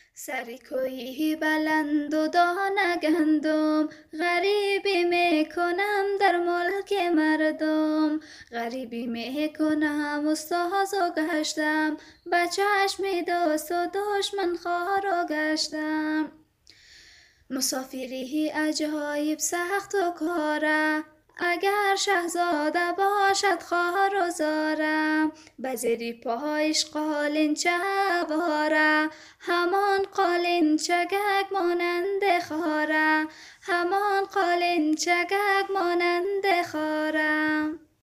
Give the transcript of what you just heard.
سری کویی بلند و دانه گندم، غریبی میکنم در ملک مردم. غریبی میکنم استاز و گشتم، به چشم دوست و دشمن خوار و گشتم. مسافری عجایب سخت و کاره، اگر شهزاده باشد خوار و زاره. به زیر پایش قالینچه باره، همان قالینچگک مانند خاره، همان قالینچگک مانند خاره.